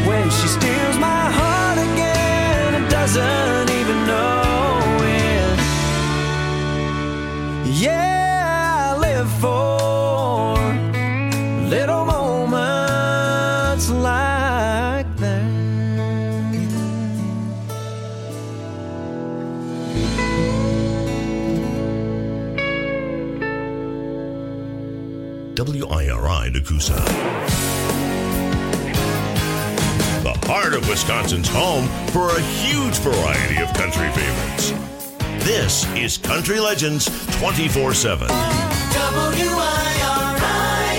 when she steals my heart again and doesn't even know it. Yeah, I live for little moments like that. WIRI Nakusa. The heart of Wisconsin's home for a huge variety of country favorites. This is Country Legends 24/7. WIRI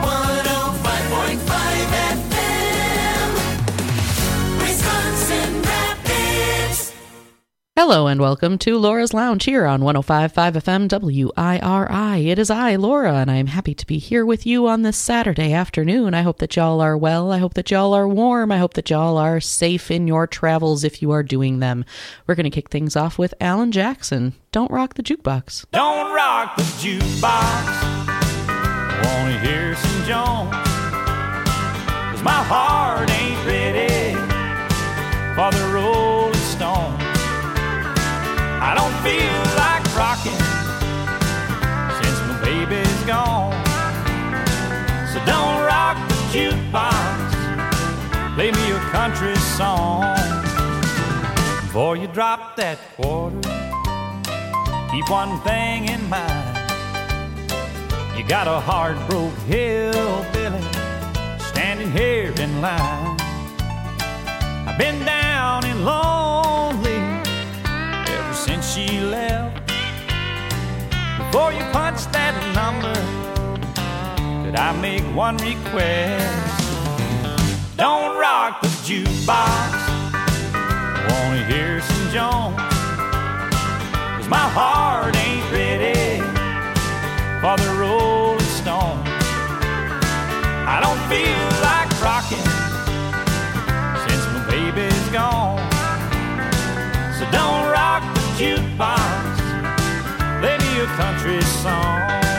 105.5 FM, Wisconsin Rapids. Hello and welcome to Laura's Lounge here on 105.5 FM WIRI. It is I, Laura, and I am happy to be here with you on this Saturday afternoon. I hope that y'all are well. I hope that y'all are warm. I hope that y'all are safe in your travels if you are doing them. We're going to kick things off with Alan Jackson. Don't Rock the Jukebox. Don't rock the jukebox, I wanna hear some Jones, 'cause my heart ain't ready for the Rolling Stone. I don't feel like rocking since my baby's gone. So don't rock the jukebox, play me a country song. Before you drop that quarter, keep one thing in mind. You got a heart-broke hillbilly standing here in line. I've been down and lonely ever since she left. Before you punch that number, could I make one request? Don't rock the jukebox, I wanna hear some Jones, 'cause my heart ain't ready for the Rolling Stone. I don't feel like rocking since my baby's gone. So don't rock the jukebox, play me a country song.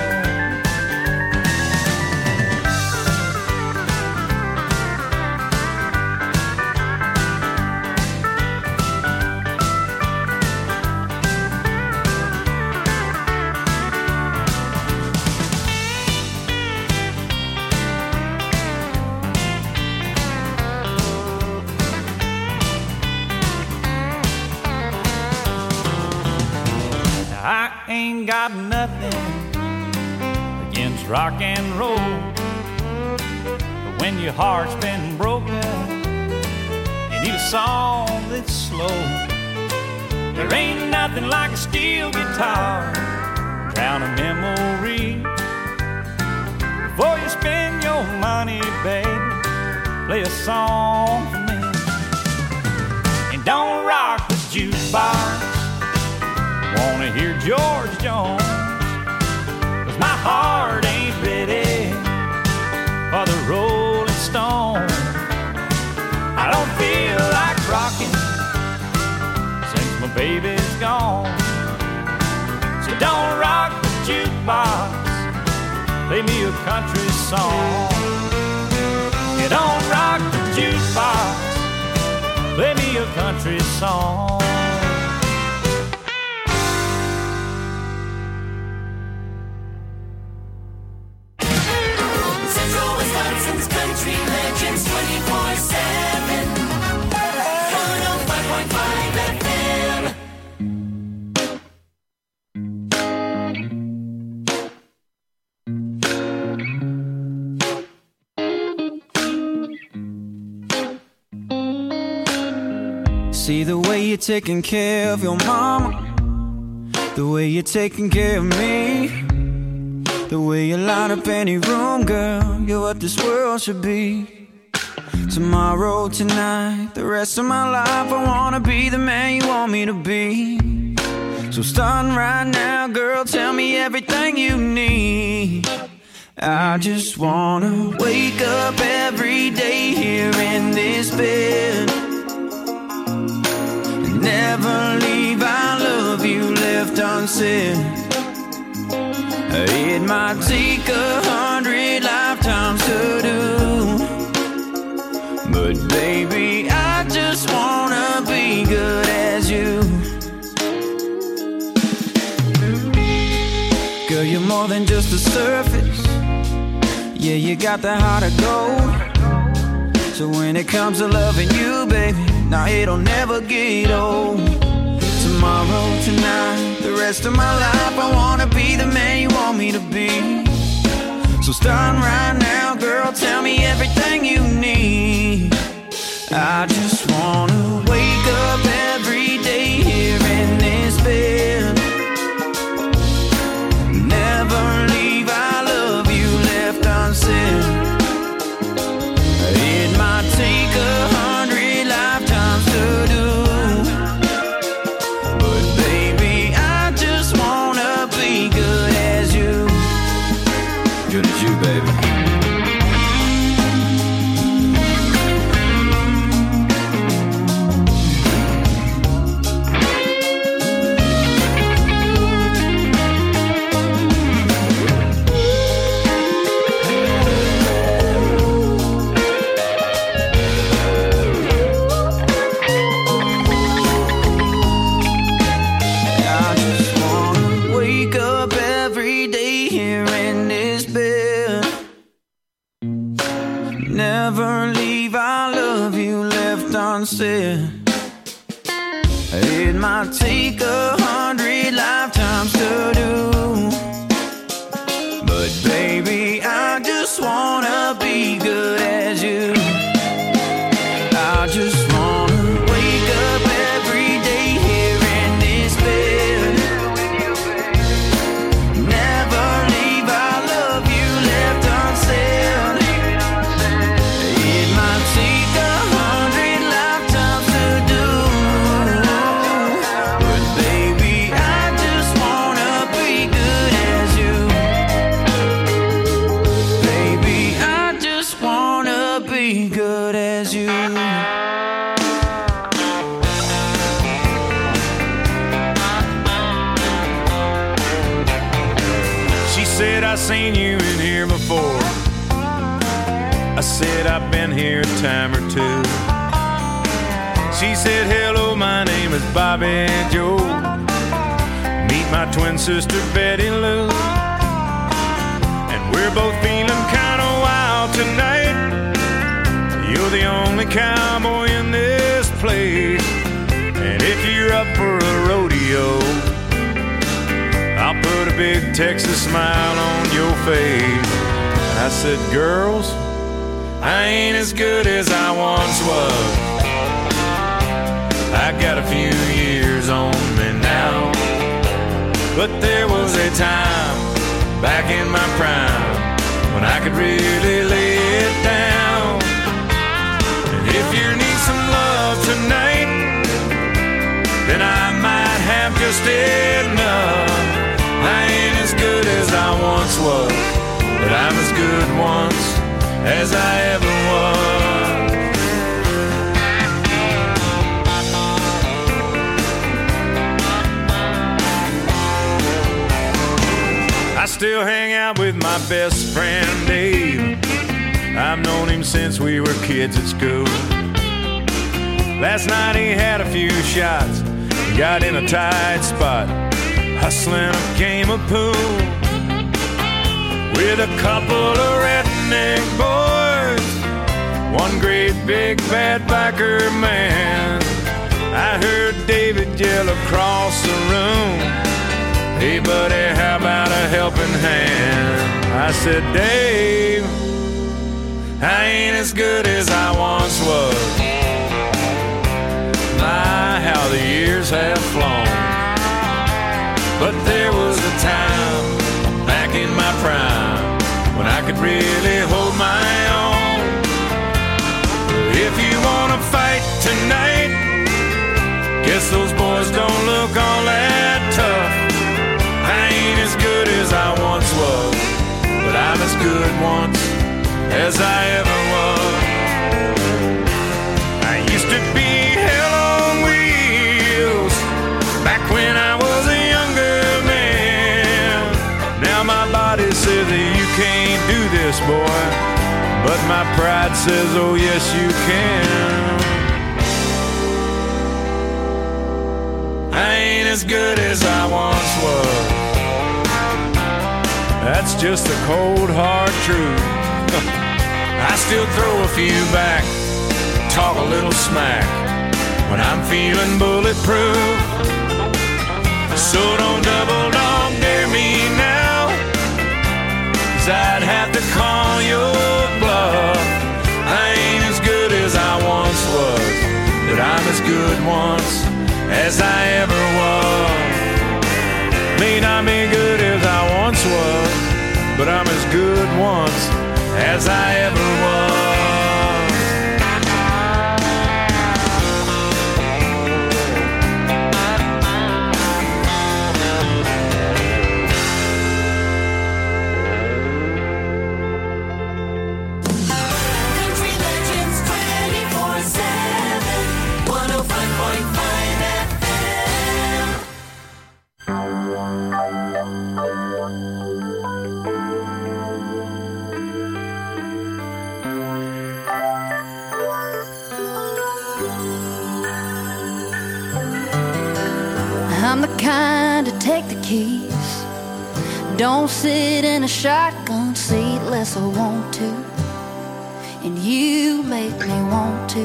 I ain't got nothing against rock and roll, but when your heart's been broken, you need a song that's slow. There ain't nothing like a steel guitar, drown a memory. Before you spend your money, baby, play a song for me. And don't rock the jukebox, wanna hear George Jones, 'cause my heart ain't ready for the Rolling Stone. I don't feel like rocking since my baby's gone. So don't rock the jukebox, play me a country song. You don't rock the jukebox, play me a country song. Country Legends 24/7, 105.5 FM. See the way you're taking care of your mama, the way you're taking care of me, the way you light up any room, girl, you're what this world should be. Tomorrow, tonight, the rest of my life, I wanna be the man you want me to be. So starting right now, girl, tell me everything you need. I just wanna wake up every day here in this bed and never leave our love you left unsaid. It might take 100 lifetimes to do, but But baby, I just wanna be good as you. Girl, you're more than just the surface. Yeah, you got the heart of gold. So when it comes to loving you, baby, now it'll never get old. Tomorrow, tonight, the rest of my life, I wanna be the man you want me to be. So start right now, girl, tell me everything you need. I just wanna wake up every day here in this bed. Never leave, I love you left unsaid. It might take 100 lifetimes to do, but baby, I just wanna be good as you. Good as you, baby. Never leave, I love you left unsaid. It might take 100 lifetimes to do, but baby, I just wanna be good as you. I just wanna wake up every day here in this bed. Never leave, I love you left unsaid. It might take 100 lifetimes to do, but baby, I just wanna be good as you. Baby, I just wanna be good as you. She said, I seen you in here before. I said, I've been here a time or two. She said, hello, my name is Bobby Joe. Meet my twin sister, Betty Lou. And we're both feeling kind of wild tonight. You're the only cowboy in this place. And if you're up for a rodeo, I'll put a big Texas smile on your face. I said, girls, I ain't as good as I once was. I got a few years on me now, but there was a time back in my prime when I could really lay it down. And if you need some love tonight, then I might have just enough. I ain't as good as I once was, but I'm as good once as I ever was. I still hang out with my best friend Dave. I've known him since we were kids at school. Last night he had a few shots, got in a tight spot, hustling a game of pool with a couple of redneck boys, one great big bad biker man. I heard David yell across the room, hey buddy, how about a helping hand? I said, Dave, I ain't as good as I once was. My, how the years have flown. But there was a time back in my prime when I could really hold my own. If you wanna fight tonight, guess those boys don't look all that tough. I ain't as good as I once was, but I'm as good once as I ever was. I used to be hell on wheels back when I was a younger man. Now my body says that you can't do this, boy, but my pride says, oh yes you can. I ain't as good as I once was. That's just the cold hard truth. I still throw a few back, talk a little smack when I'm feeling bulletproof. So don't double dog dare me now, 'cause I'd have to call your bluff. I ain't as good as I once was, but I'm as good once as I ever was. May not be good as I once was, but I'm as good once as I ever was. Country Legends 24/7, 105.5 FM. I'm the kind to take the keys, don't sit in a shotgun seat unless I want to, and you make me want to.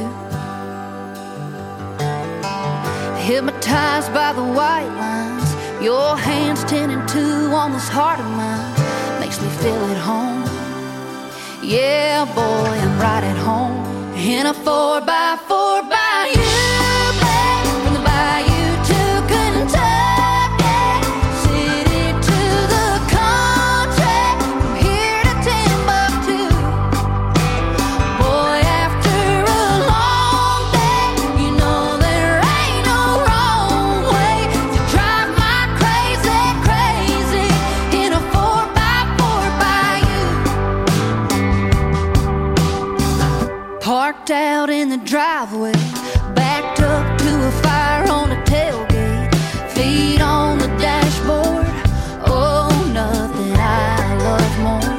Hypnotized by the white lines, your hands 10 and 2 on this heart of mine, makes me feel at home. Yeah, boy, I'm right at home in a 4x4 by you, babe, from the bayou to Kentucky, city to the country, from here to Timbuktu. Boy, after a long day, you know there ain't no wrong way to drive my crazy, crazy in a 4x4 by you. Parked out in the driveway, backed up to a fire on the tailgate, feet on the dashboard. Oh, nothing I love more.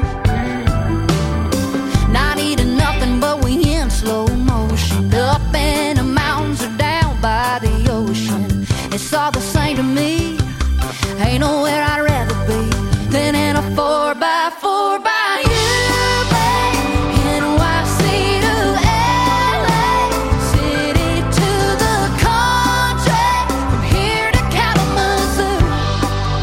Not eating nothing, but we in slow motion, up in the mountains or down by the ocean. It's all the same to me. Ain't nowhere I'd rather be than in a 4x4 by you, babe. NYC to LA, city to the country, from here to Kalamazoo.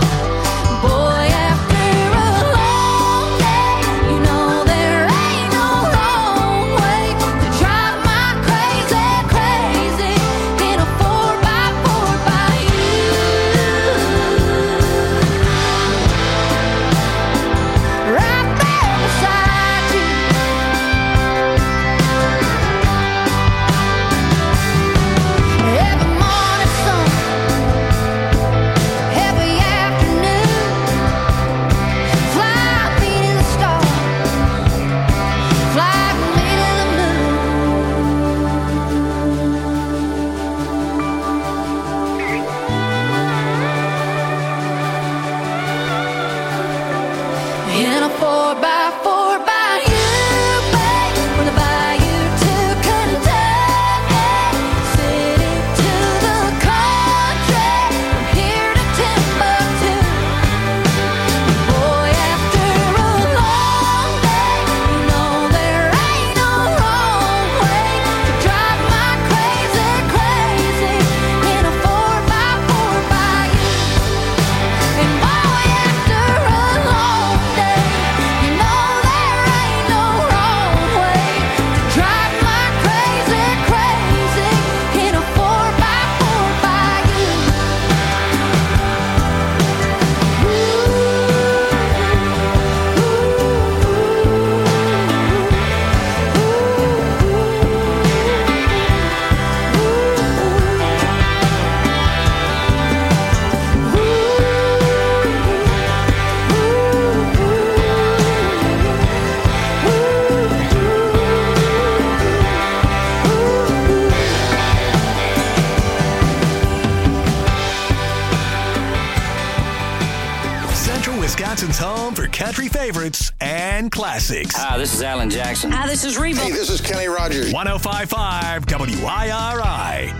country favorites and classics. Hi, this is Alan Jackson. Hi, this is Reba. Hey, this is Kenny Rogers. 105.5 WIRI.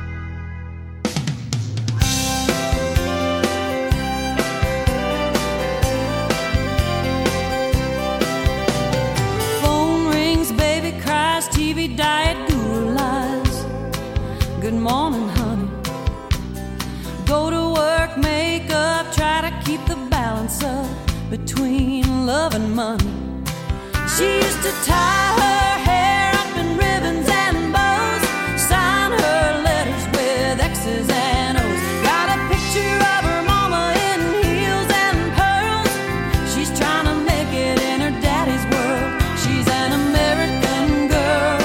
Phone rings, baby cries, TV diet, Google lies. Good morning, honey. Go to work, make up, try to keep the balance up between love and money. She used to tie her hair up in ribbons and bows, sign her letters with X's and O's. Got a picture of her mama in heels and pearls. She's trying to make it in her daddy's world. She's an American girl,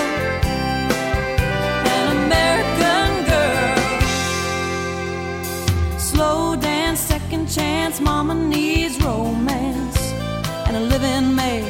an American girl. Slow dance, second chance, mama needs romance and a living maid.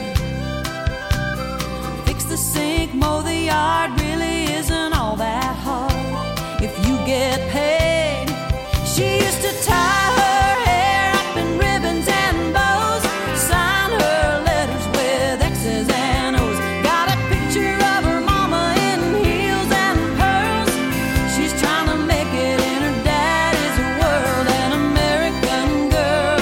Fix the sink, mow the yard, really isn't all that hard if you get paid. She used to tie her hair up in ribbons and bows, sign her letters with X's and O's. Got a picture of her mama in heels and pearls. She's trying to make it in her daddy's world. An American girl,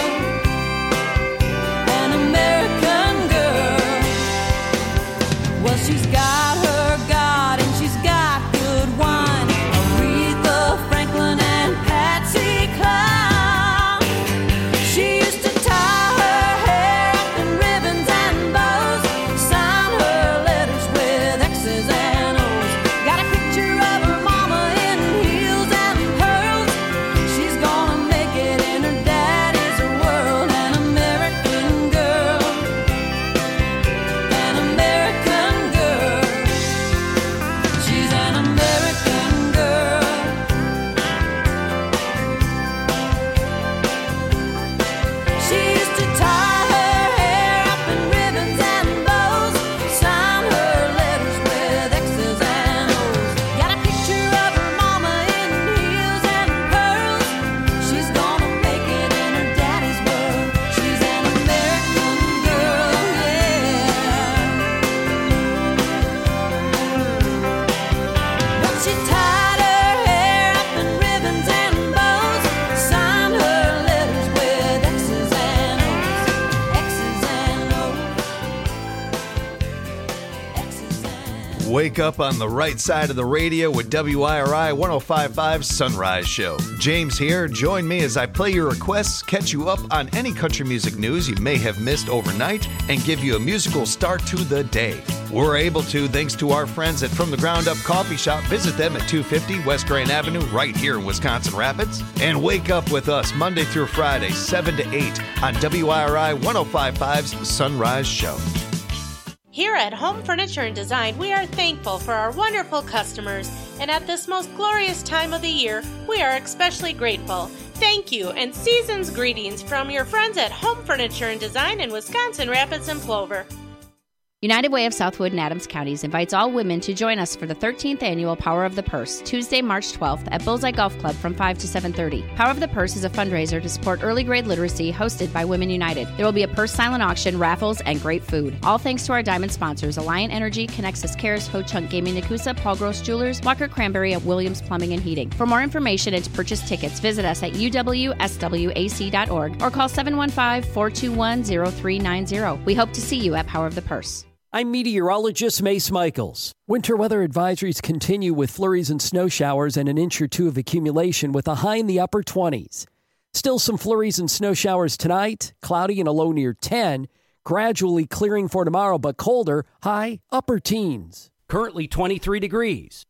an American girl. Well, she's got her God and she's got good wine. Aretha Franklin and Patsy Cline. She used to tie her hair up in ribbons and bows, sign her letters with X's and O's. Got a picture of her mama in heels and pearls. She's gonna make it in her daddy's world. An American girl, an American girl. She's an American girl. She used to tie her hair up in ribbons and bows, sign her letters with X's and O's. Got a picture of her mama in heels and pearls. She's gonna make it in her daddy's world. She's an American girl, yeah. But she tied her hair up in ribbons and bows, signed her letters with X's and O's, X's and O's, X's and O's. Wake up on the right side of the radio with WIRI 105.5 Sunrise Show. James here. Join me as I play your requests, catch you up on any country music news you may have missed overnight, and give you a musical start to the day. We're able to thanks to our friends at From the Ground Up Coffee Shop. Visit them at 250 West Grand Avenue right here in Wisconsin Rapids. And wake up with us Monday through Friday, 7 to 8 on WIRI 105.5's Sunrise Show. Here at Home Furniture and Design, we are thankful for our wonderful customers, and at this most glorious time of the year, we are especially grateful. Thank you, and season's greetings from your friends at Home Furniture and Design in Wisconsin Rapids and Plover. United Way of Southwood and Adams Counties invites all women to join us for the 13th annual Power of the Purse, Tuesday, March 12th at Bullseye Golf Club from 5 to 7:30. Power of the Purse is a fundraiser to support early grade literacy hosted by Women United. There will be a purse silent auction, raffles, and great food. All thanks to our diamond sponsors, Alliant Energy, Connexus Cares, Ho Chunk Gaming Nakusa, Paul Gross Jewelers, Walker Cranberry, and Williams Plumbing and Heating. For more information and to purchase tickets, visit us at uwswac.org or call 715-421-0390. We hope to see you at Power of the Purse. I'm meteorologist Mace Michaels. Winter weather advisories continue with flurries and snow showers and an inch or two of accumulation with a high in the upper 20s. Still some flurries and snow showers tonight, cloudy and a low near 10, gradually clearing for tomorrow but colder, high upper teens. Currently 23 degrees.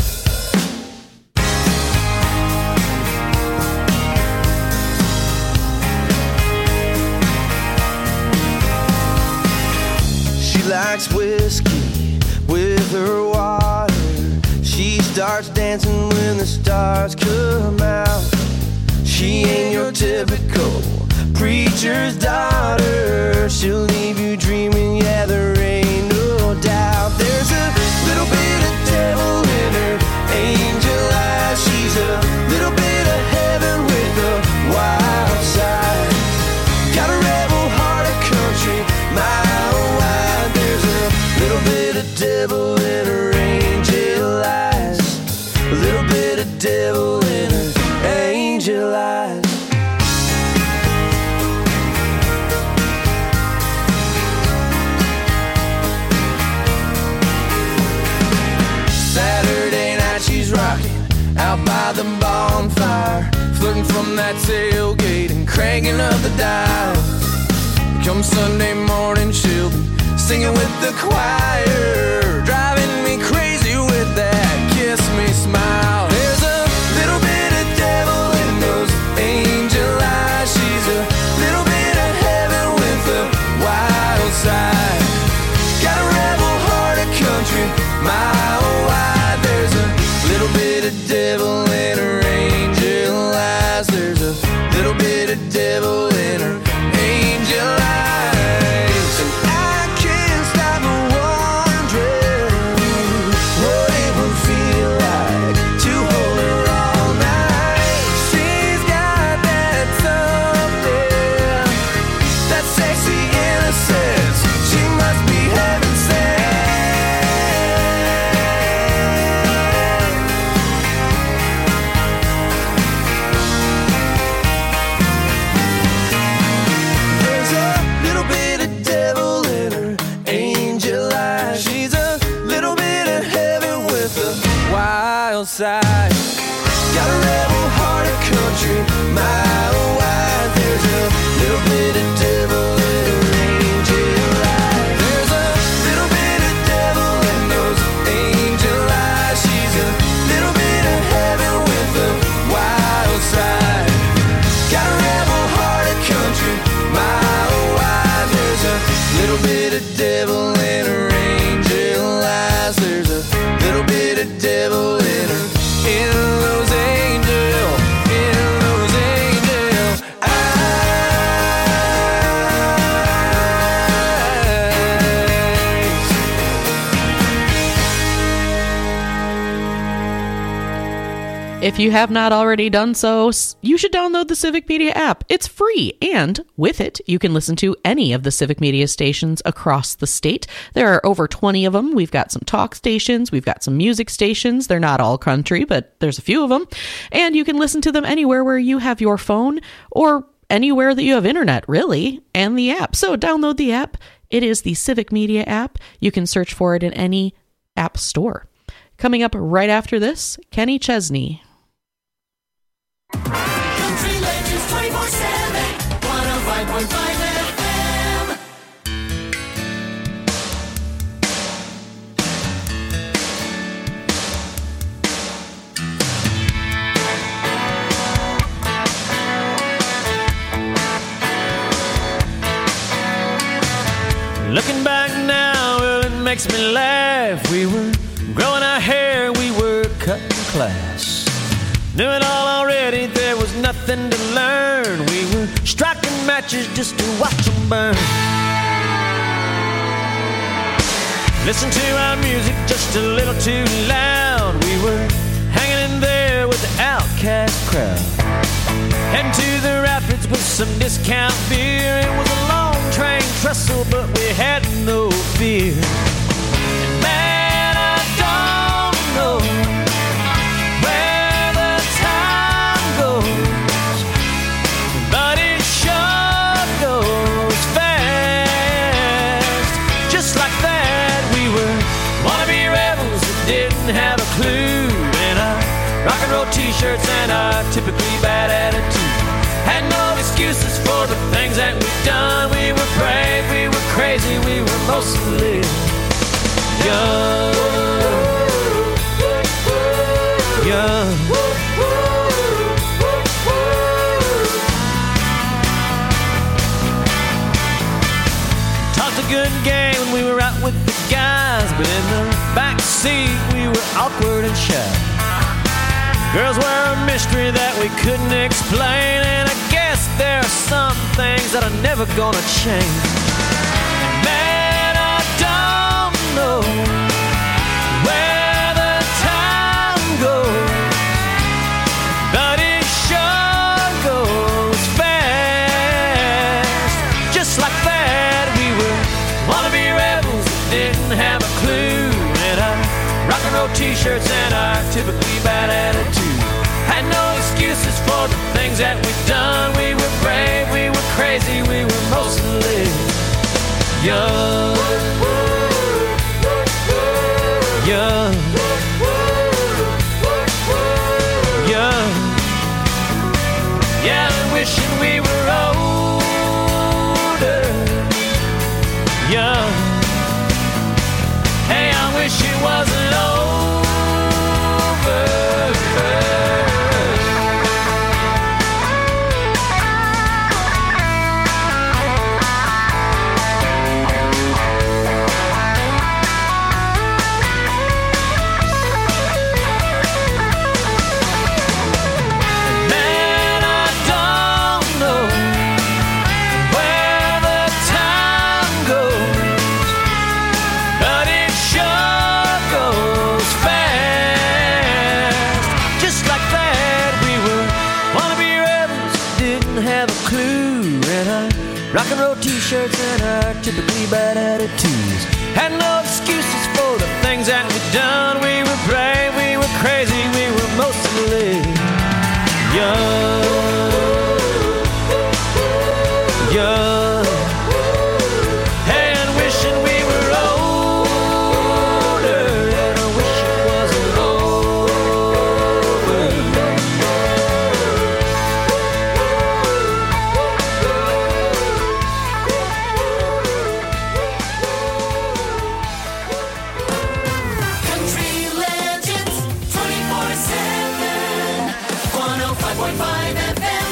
She likes whiskey with her water. She starts dancing when the stars come out. She ain't your typical preacher's daughter. She'll leave you dreaming, yeah, there ain't no doubt. There's a little bit of devil in her angel eyes. She's a little bit of heaven with a wild side. Got a rebel heart, a country the bonfire, flirting from that tailgate and cranking up the dial. Come Sunday morning, she'll be singing with the choir, driving me crazy with that kiss me smile. There's a little bit of devil in those angel eyes. She's a little bit of heaven with a wild side. Got a rebel heart, a country mile wide. There's a little bit of devil in her angel eyes. There's a little bit of devil in her angel eyes. And I can't stop wondering what it would feel like to hold her all night. She's got that something, that sexy innocence. She must be heaven sent. There's a little bit of devil in her angel eyes. She's a little bit of heaven with a wild side. Got a rebel heart, a country mile wide. There's a little bit of devil in her angel eyes. There's a little bit of devil in those angel eyes. She's a little bit of heaven with a wild side. Got a rebel heart, a country mile wide. There's a little bit of devil in her angel eyes. There's a little bit of devil in her, in those angel eyes. If you have not already done so, you should download the Civic Media app. It's free, and with it, you can listen to any of the Civic Media stations across the state. There are over 20 of them. We've got some talk stations. We've got some music stations. They're not all country, but there's a few of them. And you can listen to them anywhere where you have your phone or anywhere that you have internet, really, and the app. So download the app. It is the Civic Media app. You can search for it in any app store. Coming up right after this, Kenny Chesney. Country Legends 24/7, 105.5 FM. Looking back now, well, it makes me laugh. We were growing our hair, we were cutting class. Knew it all already, there was nothing to learn. We were striking matches just to watch them burn. Listen to our music just a little too loud. We were hanging in there with the outcast crowd. Heading to the rapids with some discount beer. It was a long train trestle, but we had no fear. And man, I don't know where the time goes, but it sure goes fast. Just like that, we were wannabe rebels that didn't have a clue. And our rock and roll t-shirts and our typically bad attitude had no excuses for the things that we've done. We were brave, we were crazy, we were mostly young. Young. Talked a good game when we were out with the guys, but in the back seat we were awkward and shy. Girls were a mystery that we couldn't explain, and I guess there are some things that are never gonna change. And man, I don't know where the time goes, but it sure goes fast. Just like that, we were wannabe rebels that didn't have a clue. And our rock and roll t-shirts and our typically bad attitude had no excuses for the things that we've done. We were brave, we were crazy, we were mostly young. Young. Young. Rock and roll t-shirts and our typically bad attitudes. Had no excuses for the things that we'd done. We were brave, we were crazy, we were mostly young. Young. And wishing we were older. And I wish it wasn't over. Country Legends 24/7 105.5 FM.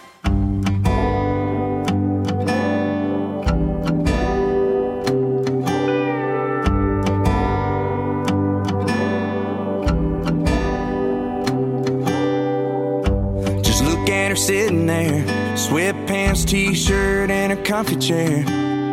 Just look at her sitting there, sweatpants, t-shirt, and a comfy chair.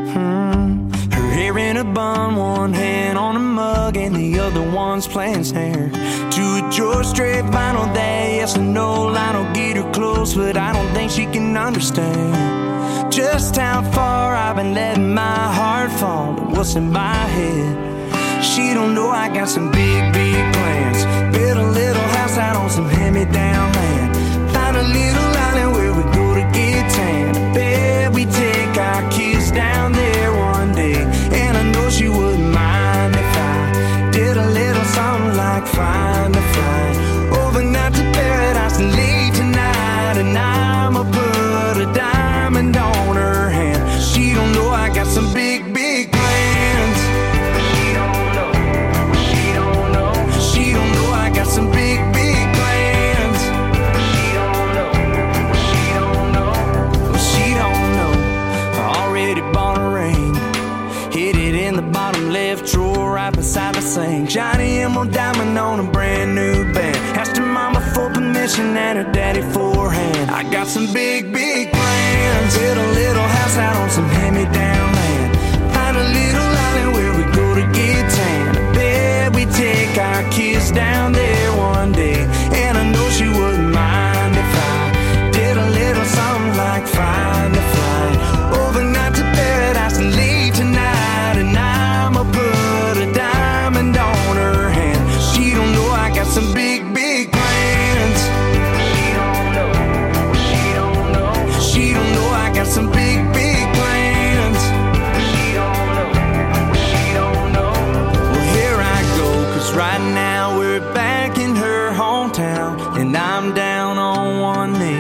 Her hair in a bun, one hand on a mug, and the other one's playing snare. To a George Strait vinyl that yes and no line will get her close, but I don't think she can understand just how far I've been letting my heart fall and what's in my head. She don't know I got some big, big plans. Build a little house out on some hand-me-down land. Find a little island where we go to get tan. I bet we take our kids down there one day. And I know she wouldn't mind if I did a little something like find a flight overnight to paradise and leave tonight. And I'ma put a diamond on her hand. She don't know I got some big, big plans. She don't know. She don't know. She don't know I got some big, big plans. She don't know. She don't know. She don't know. I already bought a ring. Hid it in the bottom left drawer right beside the sink. Shiny emerald diamond on a brand new band. Asked her mama for permission and her daddy for a hand. I got some big, big plans. Build a little house out on some hand-me-down land. Find a little island where we go to get tan. I bet we take our kids down there one day. And I know she wouldn't mind if I did a little something like find a flight overnight to paradise and leave tonight. And I'ma put a diamond on her hand. She don't know I got some big, big plans. She don't know. She don't know. She don't know I got some big, big plans. She don't know. She don't know. Well, here I go, 'cause right now we're back in her hometown. And I'm down on one knee.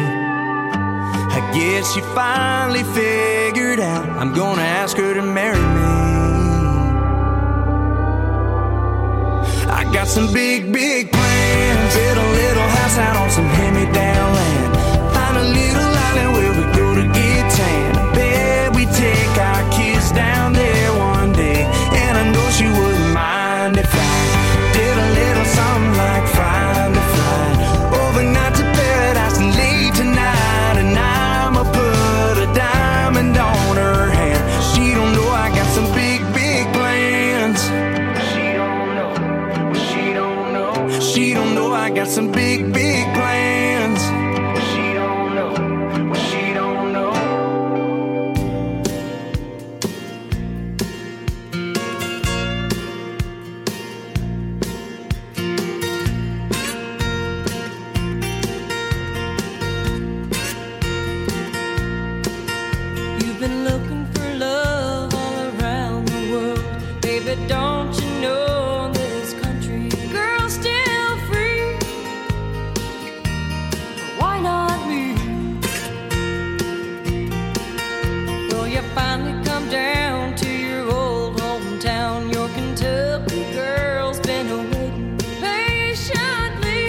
I guess she finally figured out I'm gonna ask her to marry me. I got some big, big plans. Build a little house out on some hand-me-down land. Find a little island where we go to get tan. I bet we take our kids down there one day. And I know she wouldn't mind if I did a little something like find a flight overnight to paradise and leave tonight. And I'ma put a diamond on her hand. She don't know I got some big, big plans. She don't know. She don't know. She don't know I got some big, big plans. She don't know. She don't know. You've been looking for love all around the world. Baby, don't you know this country girl's still free? Why not me? Well, you finally come down to your old hometown. Your Kentucky girl's been waiting patiently.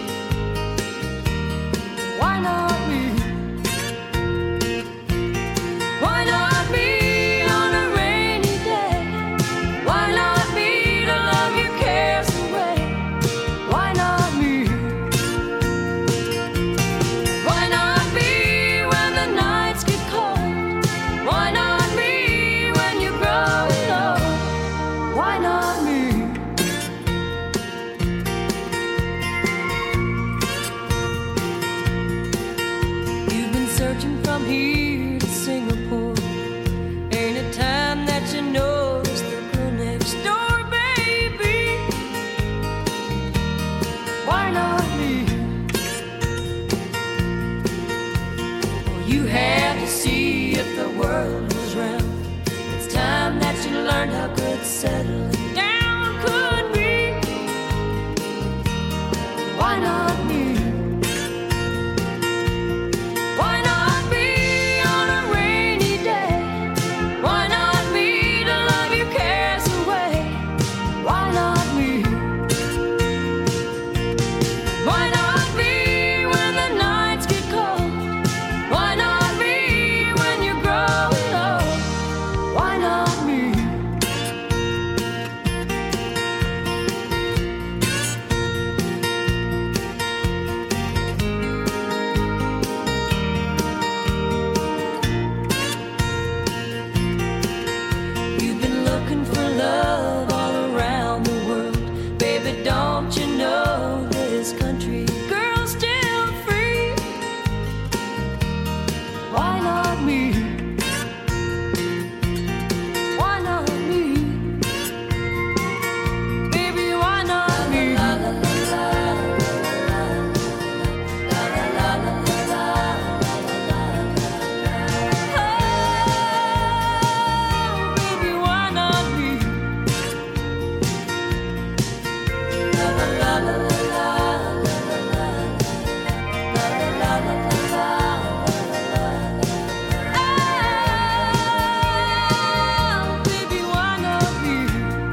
Why not me? Why not me on a rainy day? Why not me to love your cares away? Why not me? Why not me when the nights get cold? Why not me when you're growing old? Why not me? You've been searching from here to Singapore. world was round. It's time that you learned how good settling down could be. Why not me? Why not me on a rainy day? Why not me to love your cares away? Why not me? Why not me when the nights get cold? Why not me when you're growing old? Why not me? You've been looking for love all around the world. Baby, don't you know this country girl's still free? Why not me? Why not me? Baby, why not me? La la la la la la la la la. Oh, baby, why not me? La la la la la la la la la la. Oh, baby, why not me?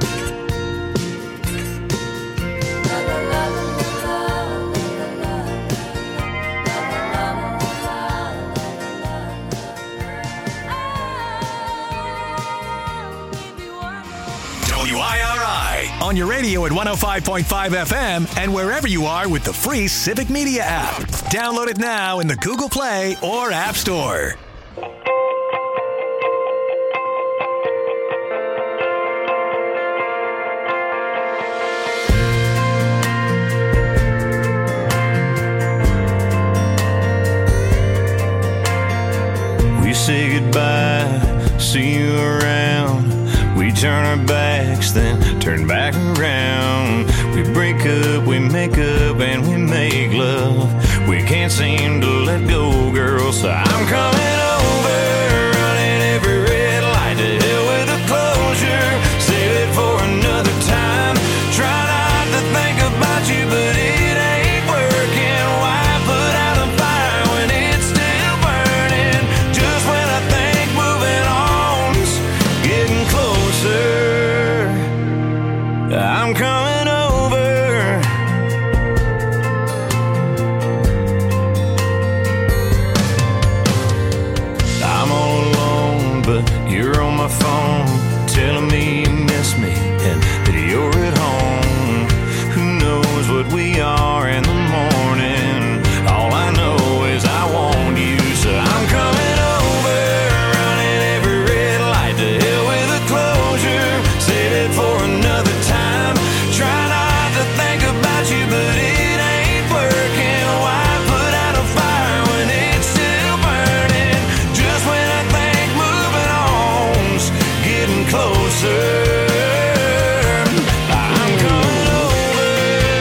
La la la la WIRI on your radio at 105.5 FM and wherever you are with the free Civic Media app. Download it now in the Google Play or App Store. We say goodbye, see you around. We turn our backs, then turn back around. We break up, we make up, and we make love. We can't seem to let go, girl, so I'm coming over, running every red light. To hell with the closure, save it for another time. Try not to think about you, but it ain't working. Why put out a fire when it's still burning? Just when I think moving on's getting closer, I'm coming over. I'm all alone, but you're on my phone, telling me you miss me and that you're at home. Who knows what we are in the morning? All I know is I want you, so I'm coming over, running every red light. To hell with the closure, save it for another time. Try not to think about you, but it ain't working. Why put out a fire when it's still burning? Just when I think moving on's getting closer, I'm coming over.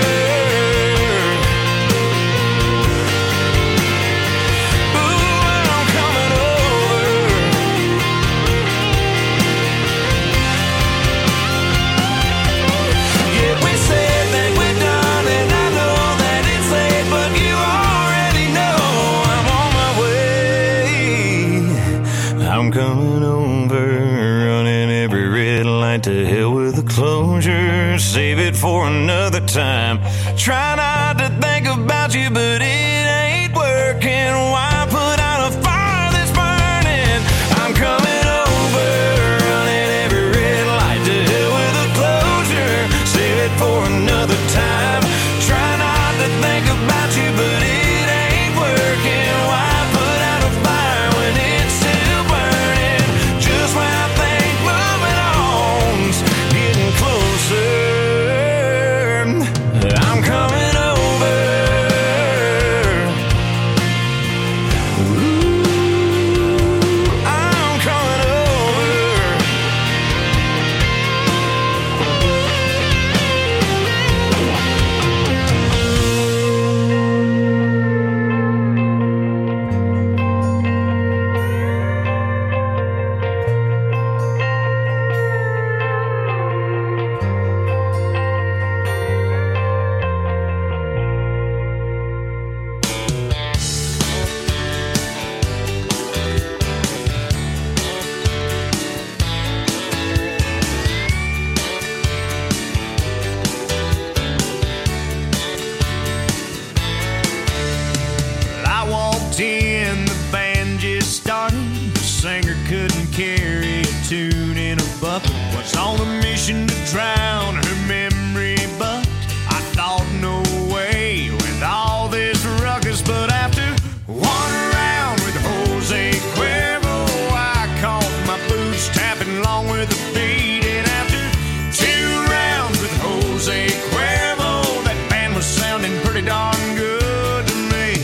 Ooh, I'm coming over. Yeah, we said that we're done, and I know that it's late, but you already know I'm on my way. I'm coming over, running every red light. To hell with the closure, save it for another time. Try not to think about you, but it ain't working. Why put out a fire that's burning? I'm coming over, running every red light. To hell with the closure, save it for another time. Try not to think about you, but it ain't working. Why put out a fire when it's still burning? Just when I think moving on's getting closer, I'm coming over. on a mission to drown her memory, but I thought no way with all this ruckus. But after one round with Jose Cuervo, I caught my boots tapping along with the beat. And after 2 rounds with Jose Cuervo, that band was sounding pretty darn good to me.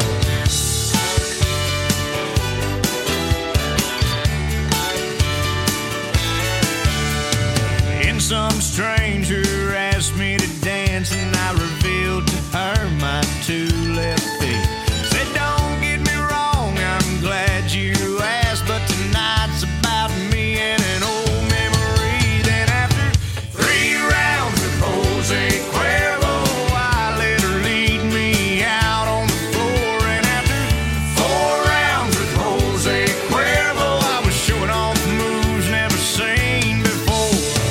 And some stranger asked me to dance, and I revealed to her my 2 left feet. Said, don't get me wrong, I'm glad you asked, but tonight's about me and an old memory. Then after 3 rounds with Jose Cuervo, I let her lead me out on the floor. And after 4 rounds with Jose Cuervo, I was showing off moves never seen before.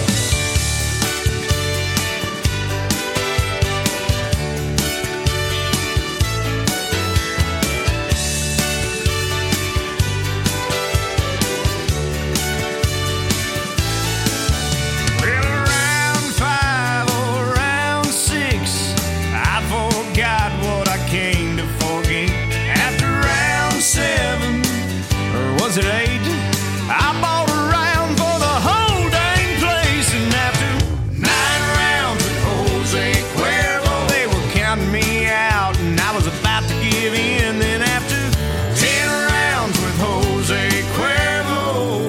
Well, round 5 or round 6, I forgot what I came to forget. After round 7, or was it 8, I bought a round for the whole dang place. And after 9 rounds with Jose Cuervo, they were counting me out, and I was about to give in. Then after 10 rounds with Jose Cuervo,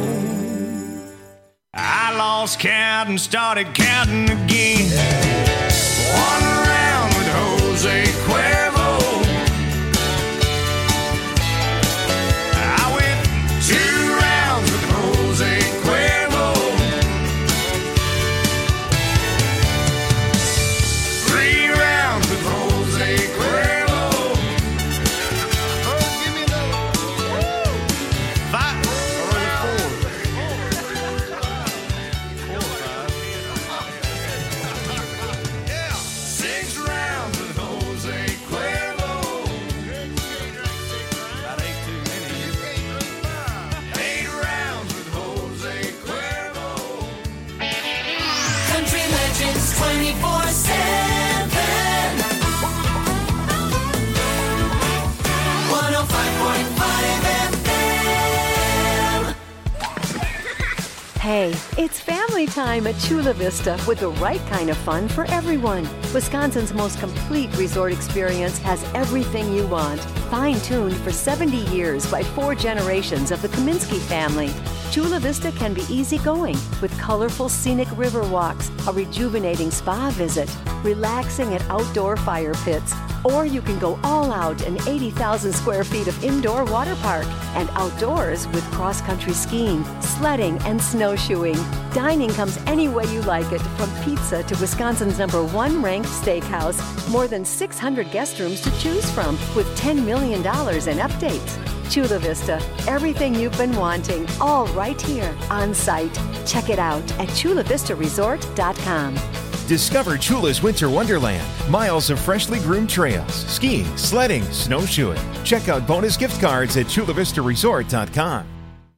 I lost count and started counting again. 1 round with Jose Cuervo, I went 2 rounds with Jose Cuervo, 3 rounds with Jose Cuervo. Oh, give me another. 5 or 4. 6 rounds with Jose Cuervo. That ain't too many. 8 rounds with Jose Cuervo. Country Legends 24/7. 105.5 FM. Hey, it's family time at Chula Vista with the right kind of fun for everyone. Wisconsin's most complete resort experience has everything you want. Fine-tuned for 70 years by 4 generations of the Kaminsky family. Chula Vista can be easygoing with colorful scenic river walks, a rejuvenating spa visit, relaxing at outdoor fire pits, or you can go all out in 80,000 square feet of indoor water park and outdoors with cross-country skiing, sledding, and snowshoeing. Dining comes any way you like it, from pizza to Wisconsin's #1 ranked steakhouse. More than 600 guest rooms to choose from with $10 million in updates. Chula Vista, everything you've been wanting, all right here on site. Check it out at chulavistaresort.com. Discover Chula's Winter Wonderland. Miles of freshly groomed trails, skiing, sledding, snowshoeing. Check out bonus gift cards at chulavistaresort.com.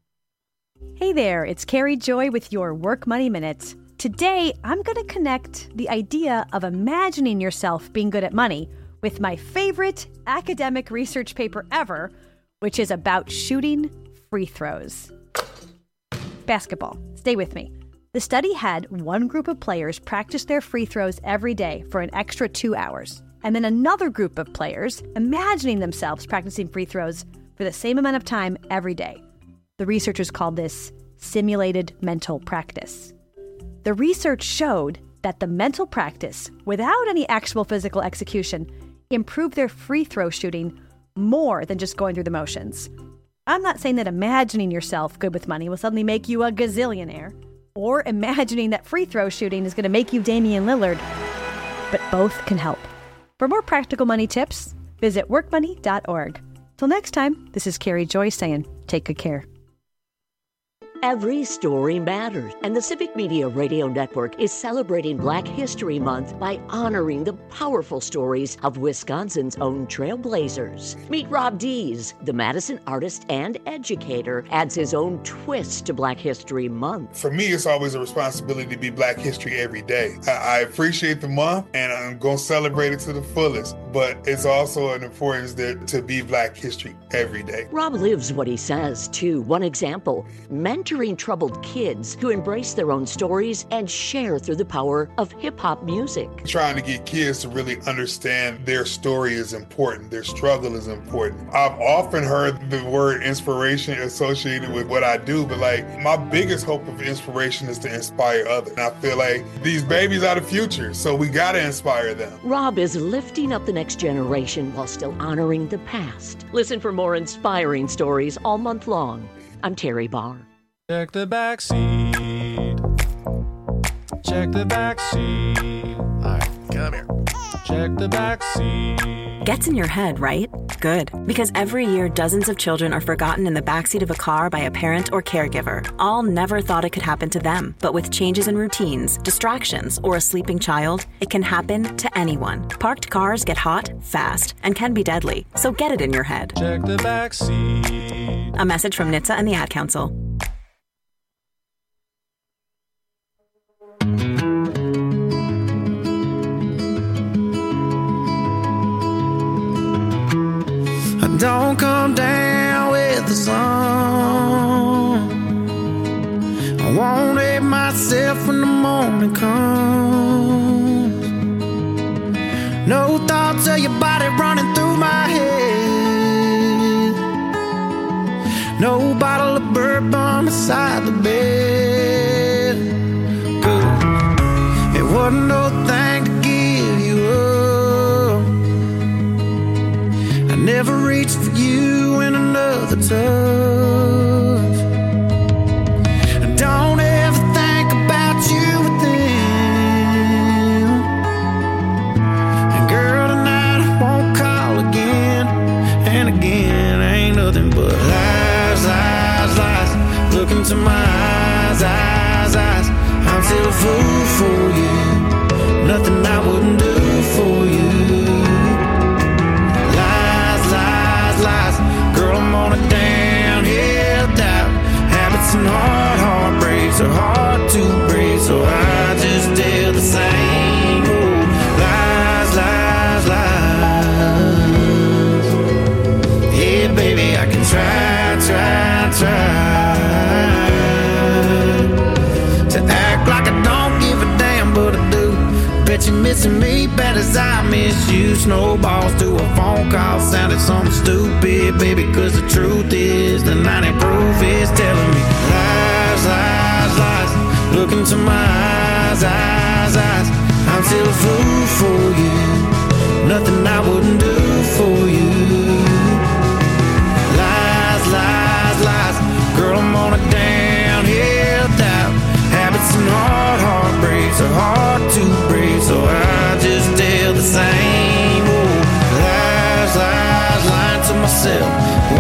Hey there, it's Carrie Joy with your Work Money Minutes. Today, I'm going to connect the idea of imagining yourself being good at money with my favorite academic research paper ever, which is about shooting free throws. Basketball. Stay with me. The study had one group of players practice their free throws every day for an extra 2 hours, and then another group of players imagining themselves practicing free throws for the same amount of time every day. The researchers called this simulated mental practice. The research showed that the mental practice, without any actual physical execution, improved their free throw shooting more than just going through the motions. I'm not saying that imagining yourself good with money will suddenly make you a gazillionaire, or imagining that free throw shooting is going to make you Damian Lillard, but both can help. For more practical money tips, visit workmoney.org. Till next time, this is Carrie Joy saying, take good care. Every story matters, and the Civic Media Radio Network is celebrating Black History Month by honoring the powerful stories of Wisconsin's own trailblazers. Meet Rob Dees, the Madison artist and educator, adds his own twist to Black History Month. For me, it's always a responsibility to be Black History every day. I appreciate the month, and I'm going to celebrate it to the fullest, but it's also an importance to be Black History every day. Rob lives what he says, too. One example, mentoring troubled kids to embrace their own stories and share through the power of hip-hop music. Trying to get kids to really understand their story is important, their struggle is important. I've often heard the word inspiration associated with what I do, but my biggest hope of inspiration is to inspire others. And I feel like these babies are the future, so we gotta inspire them. Rob is lifting up the next generation while still honoring the past. Listen for more inspiring stories all month long. I'm Terry Barr. Check the back seat. Check the back seat. All right, come here. Check the back seat. Gets in your head, right? Good. Because every year, dozens of children are forgotten in the backseat of a car by a parent or caregiver. All never thought it could happen to them. But with changes in routines, distractions, or a sleeping child, it can happen to anyone. Parked cars get hot, fast, and can be deadly. So get it in your head. Check the back seat. A message from NHTSA and the Ad Council. Don't come down with the sun. I won't hate myself when the morning comes. No thoughts of your body running through my head. No bottle of bourbon beside the bed. Good. It wasn't no thing to give you up. I never reached for you in another touch. Don't ever think about you with them. And girl, tonight I won't call again. And again, ain't nothing but lies, lies, lies. Look into my eyes, eyes, eyes. I'm still a fool for you. Nothing I wouldn't do for you. Girl, I'm on a downhill dive. Habits and heartbreaks are hard to break, so I just tell the same old lies, lies, lies. Yeah, baby, I can try to act like I don't give a damn, but I do. Bet you're missing me bad as I miss you. Snowballs to a phone call sounded something stupid, baby, cause the truth is the 90 proof is telling me lies, lies, lies. Look into my eyes, eyes, eyes. I'm still a fool for you. Nothing I wouldn't do for you. Lies, lies, lies. Girl, I'm on a downhill dive. Habits and heartbreaks are hard to break, so I just tell the same old lies, lies, lying to myself.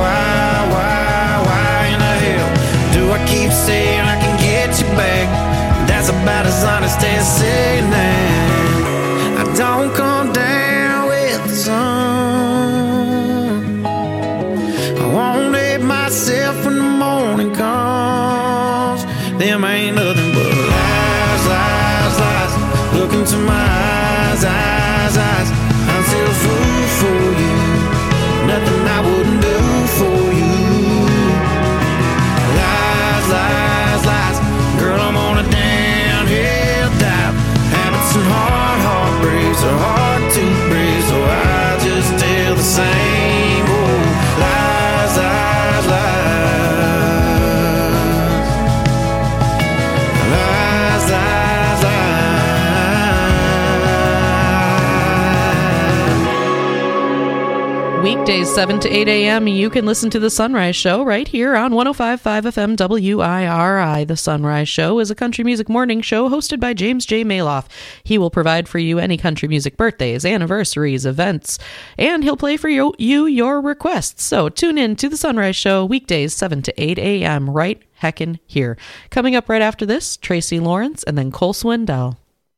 Why in the hell do I keep saying I can get you back? That's about as honest as saying that I don't come down with the sun. I won't hate myself when the morning comes. Them ain't nothing but lies, lies, lies. Look into my eyes, eyes, eyes. I'm still a fool for you. Nothing I wouldn't do for you. Lies, lies, lies. Girl, I'm on a downhill dive. Habits and heartbreaks are hard Weekdays 7 to 8 a.m. You can listen to The Sunrise Show right here on 105.5 FM WIRI. The Sunrise Show is a country music morning show hosted by James J. Maloff. He will provide for you any country music birthdays, anniversaries, events, and he'll play for you your requests. So tune in to The Sunrise Show weekdays 7 to 8 a.m. right heckin' here. Coming up right after this, Tracy Lawrence and then Cole Swindell.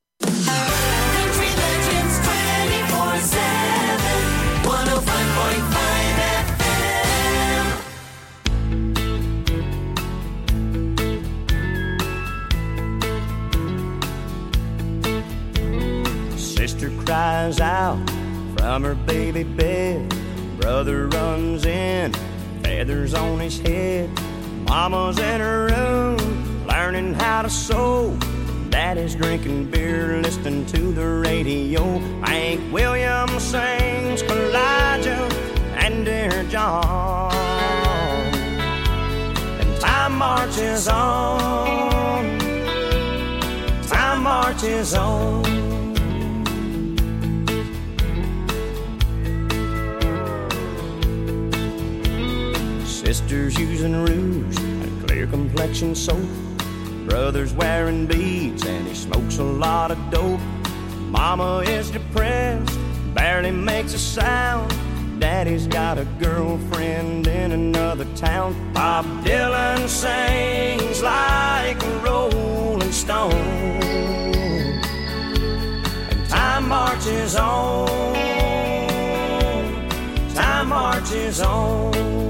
Sister cries out from her baby bed. Brother runs in, feathers on his head. Mama's in her room, learning how to sew. Daddy's drinking beer, listening to the radio. Hank Williams sings Elijah and Dear John. And time marches on. Time marches on. Sister's using rouge and clear complexion soap. Brother's wearing beads and he smokes a lot of dope. Mama is depressed, barely makes a sound. Daddy's got a girlfriend in another town. Bob Dylan sings like a rolling stone. And time marches on. Time marches on.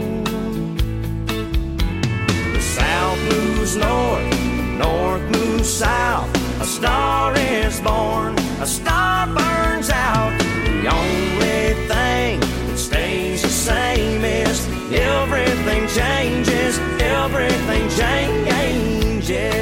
South moves north, north moves south. A star is born, a star burns out. The only thing that stays the same is everything changes, everything changes.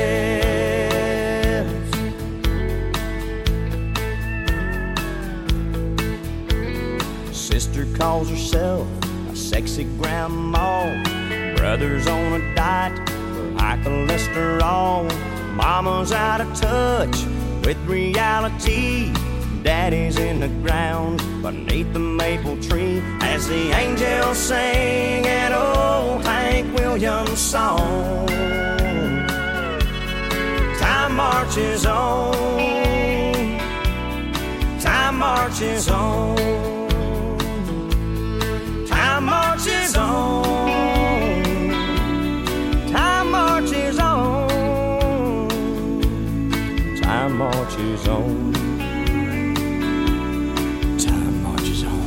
Sister calls herself a sexy grandma. Brother's on a diet for high cholesterol. Mama's out of touch with reality. Daddy's in the ground beneath the maple tree as the angels sing an old Hank Williams song. Time marches on. Time marches on. Time marches on. Time marches on. Time marches on. Time marches on.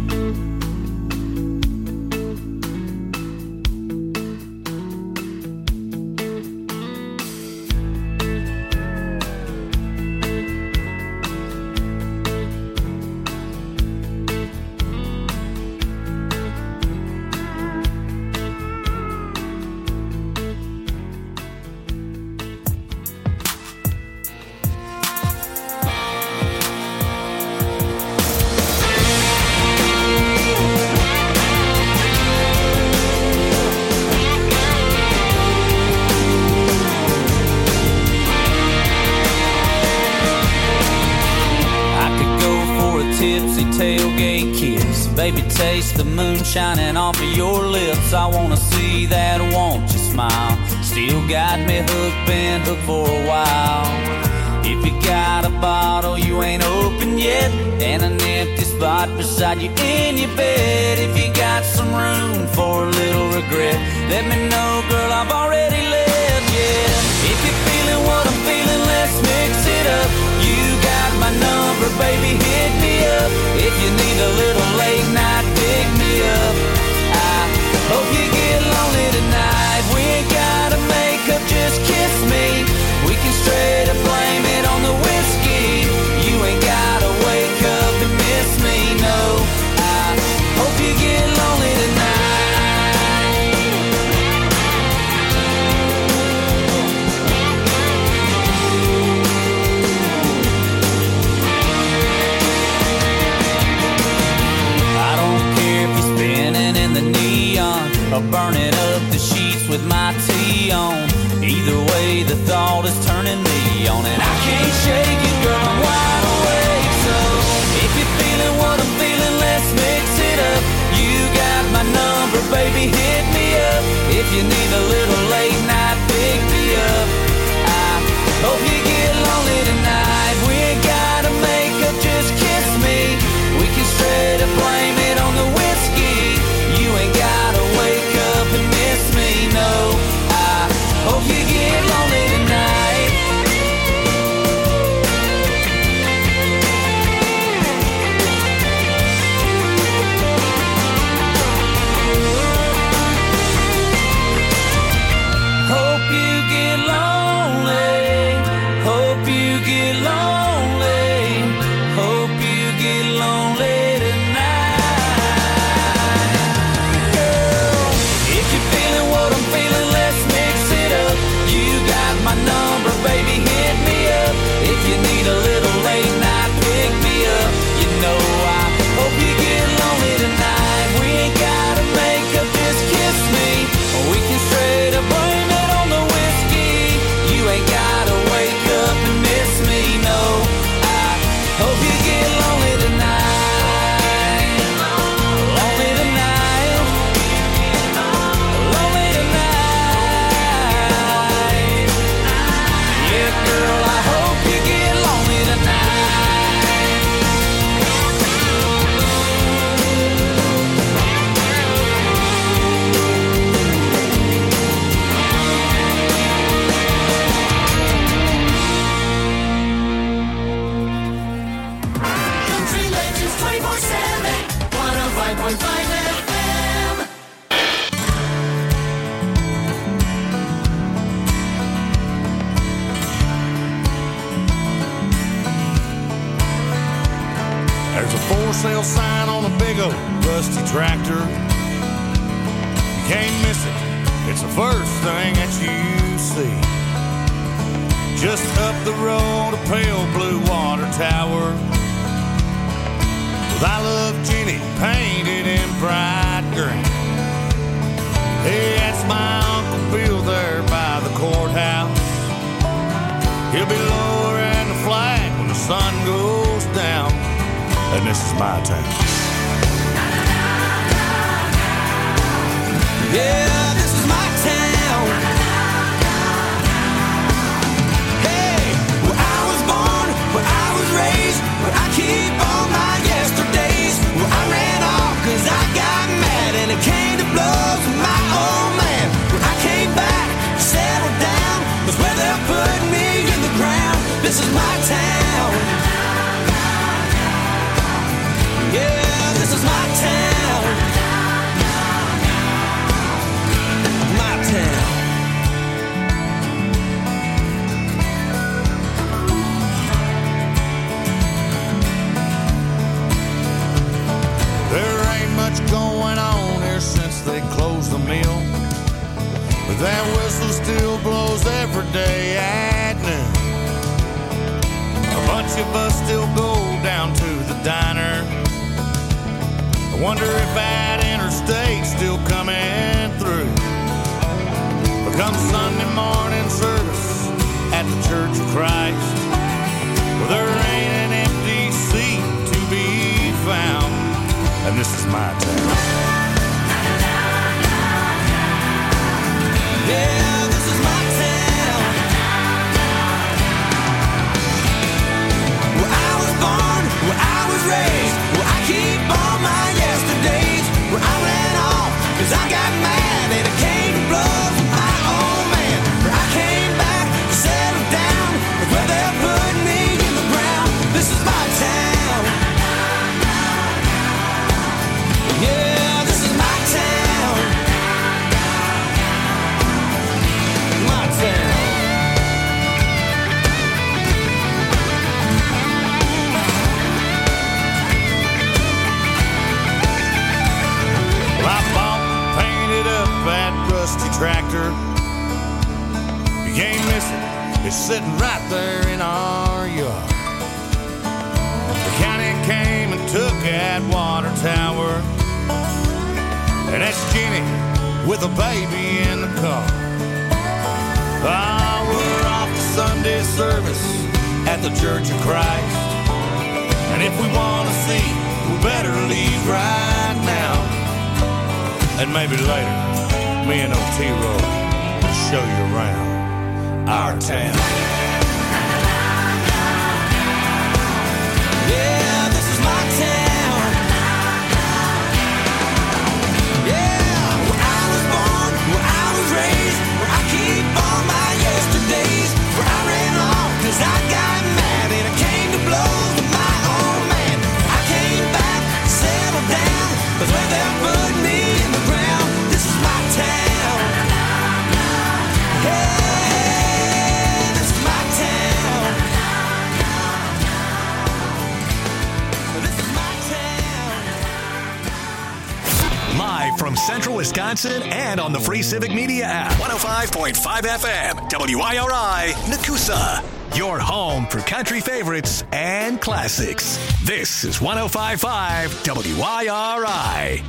Baby, taste the moon shining off of your lips. I wanna see that, won't you smile? Still got me hooked, been hooked for a while. If you got a bottle you ain't opened yet, and an empty spot beside you in your bed, if you got some room for a little regret, let me know, girl, I've already left, yeah. If you're feeling what I'm feeling, let's mix it up. You got my number, baby, hit me up. If you need a little late night, pick me up. I hope you get lonely tonight. We ain't gotta make up, just kiss me. We can straight up blame it on the whiskey. You ain't gotta wake up and miss me, no. I hope you get lonely tonight. Or burning up the sheets with my tea on. Either way, the thought is turning me on, and I can't shake it, girl, I'm wide awake. So if you're feeling what I'm feeling, let's mix it up. sale sign on a big old rusty tractor. You can't miss it, it's the first thing that you see. Just up the road, a pale blue water tower with I Love Jenny painted in bright green. Hey, that's my Uncle Bill there by the courthouse. He'll be lowering the flag when the sun goes down. And this is my town. Yeah, this is my town. Hey, where I was born, where I was raised, where I keep all my yesterdays, where I ran off cause I got mad and it came to blows with my old man. Where I came back, settled down, was where they put me in the ground. This is my town. Yeah, this is my town. My town. There ain't much going on here since they closed the mill, but that whistle still blows every day at noon. A bunch of us still go down to the diner. I wonder if that interstate's still coming through. But come Sunday morning service at the Church of Christ, well, there ain't an empty seat to be found. And this is my town. Yeah, this is my town. Where I was born, where I was raised, where I keep all my yesterdays, where I ran off cause I got mad and it came to blows with my old man. Where I came back, settled down, where they put me in the ground. This is my town. Yeah, this is my town. My town. Well, I bought and painted up that rusty tractor. You can't miss it, it's sitting right there in our yard. The county came and took that water tower, and that's Jenny with a baby in the car. Ah, we're off to Sunday service at the Church of Christ, and if we want to see, we better leave right now. And maybe later, me and Otero will show you around our town. Yeah, this is my town. Yeah, where I was born, where I was raised, where I keep all my yesterdays, where I ran off cause I got mad and it came to blows with my old man. I came back, settled down, cause where they put me in the ground. This is my town. Hey, this is my town. This is my town. Live from Central Wisconsin and on the free Civic Media app. 105.5 FM, WIRI, Nakusa. Your home for country favorites and classics. This is 105.5 WIRI.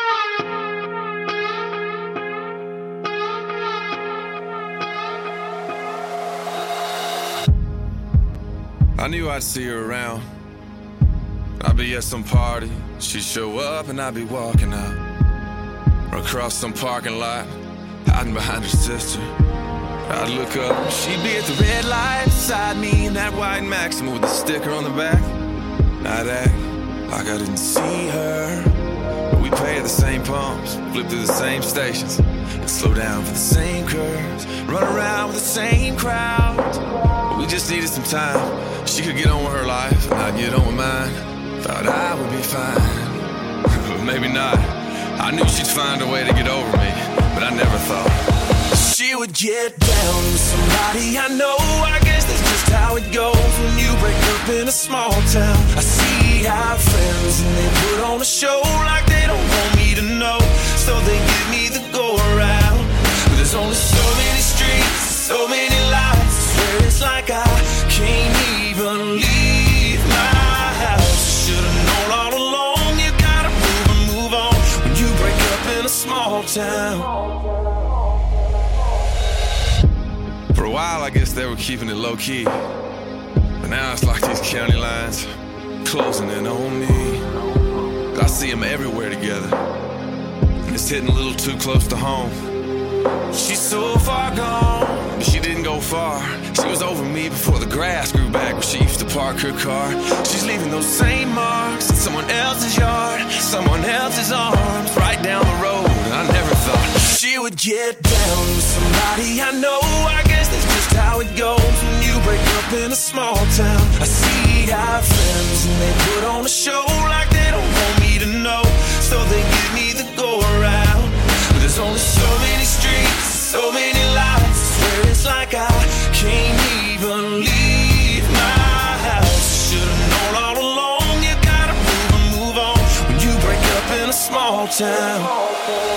I knew I'd see her around. I'd be at some party, she'd show up and I'd be walking out. Or across some parking lot, hiding behind her sister. I'd look up, she'd be at the red light beside me in that white Maxima with a sticker on the back. I'd act like I didn't see her, but we pay at the same pumps, flip through the same stations, and slow down for the same curves, run around with the same crowds. But we just needed some time. She could get on with her life, and I'd get on with mine. Thought I would be fine, but maybe not. I knew she'd find a way to get over me, but I never thought she would get down with somebody I know. I guess that's just how it goes when you break up in a small town. I see see our friends and they put on a show like they don't want me to know, so they give me the go around. But there's only so many streets, so many lights, I swear it's like I can't even leave my house. Should've known all along, you gotta move and move on when you break up in a small town. For a while, I guess they were keeping it low key, but now it's like these county lines closing in on me. I see them everywhere together, and it's hitting a little too close to home. She's so far gone, but she didn't go far. She was over me before the grass grew back where she used to park her car. She's leaving those same marks in someone else's yard, someone else's arms, right down the road. And I never thought she would get down with somebody I know. I guess that's just how it goes when you break up in a small town. I see our friends and they put on a show like they don't want me to know, so they give me the go around. But there's only so many streets, so many lights, I swear it's like I can't even leave my house. Should've known all along, you gotta move and move on when you break up in a small town.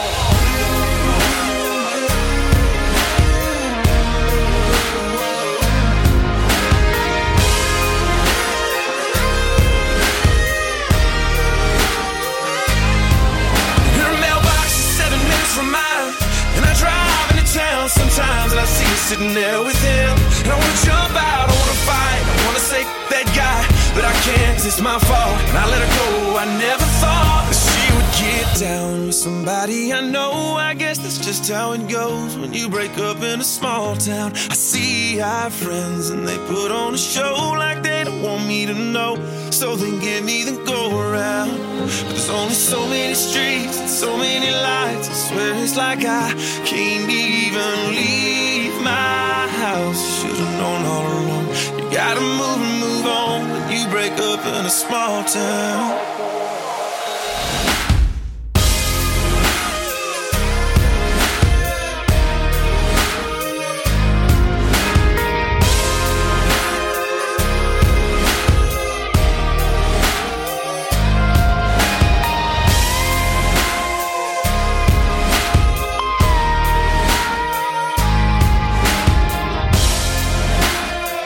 From mine, and I drive into town sometimes and I see you sitting there with him, and I wanna jump out, I wanna fight, I wanna say that guy, but I can't, it's my fault, and I let her go. I never thought that she would get down with somebody I know. I guess that's just how it goes when you break up in a small town. I see our friends and they put on a show like they don't want me to know, so they give me the go around. But there's only so many streets and so many lights, I swear it's like I can't even leave my house. Should've known all along, you gotta move and move on when you break up in a small town.